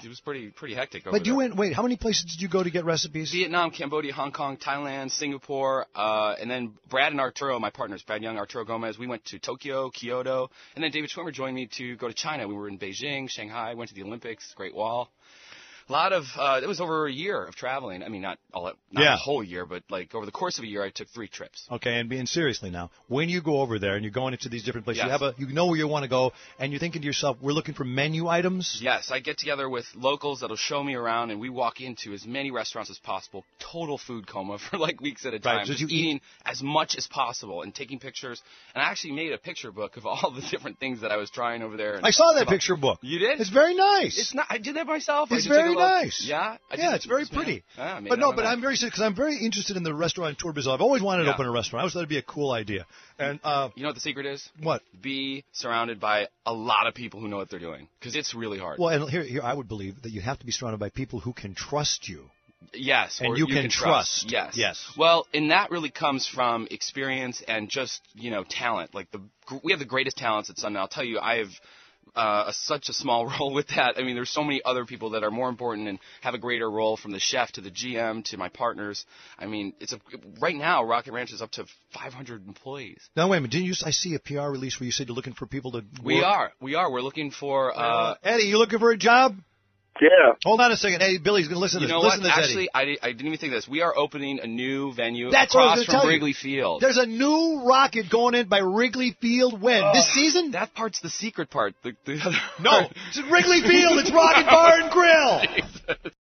it was pretty hectic over But there. wait, how many places did you go to get recipes? Vietnam, Cambodia, Hong Kong, Thailand, Singapore, and then Brad and Arturo, my partners, Brad Young, Arturo Gomez, we went to Tokyo, Kyoto, and then David Schwimmer joined me to go to China. We were in Beijing, Shanghai, went to the Olympics, Great Wall. A lot of, it was over a year of traveling. I mean, not a whole year, but like over the course of a year, I took 3 trips. Okay, and being seriously now, when you go over there and you're going into these different places, Yes. you know where you want to go, and you're thinking to yourself, we're looking for menu items? Yes, I get together with locals that'll show me around, and we walk into as many restaurants as possible. Total food coma for like weeks at a time. Right, so just eating as much as possible and taking pictures. And I actually made a picture book of all the different things that I was trying over there. I saw that picture book. You did? It's very nice. It's not. I did that myself. It's I just took very a little- nice. Yeah. Yeah, it's very pretty. Yeah, But I'm very interested in the restaurant tour business. I've always wanted to open a restaurant. I always thought it'd be a cool idea. And you know what the secret is? What? Be surrounded by a lot of people who know what they're doing, because it's really hard. Well, and here I would believe that you have to be surrounded by people who can trust you. Yes, and or you can trust. Yes. Yes. Well, and that really comes from experience and just talent. Like we have the greatest talents at Sun. And I'll tell you, I have such a small role with that. I mean, there's so many other people that are more important and have a greater role, from the chef to the GM to my partners. I mean, right now Rocket Ranch is up to 500 employees. Now wait a minute, I see a PR release where you said you're looking for people to work? We are. We're looking for Eddie, you looking for a job? Yeah. Hold on a second. Hey, Billy's going to listen to this. You know Listen what? to this, Actually, Eddie. I didn't even think of this. We are opening a new venue That's what I was across gonna from tell you. Wrigley Field. There's a new rocket going in by Wrigley Field when? This season? That part's the secret part. The other No, it's at Wrigley Field. It's Rocket Bar and Grill. Jesus.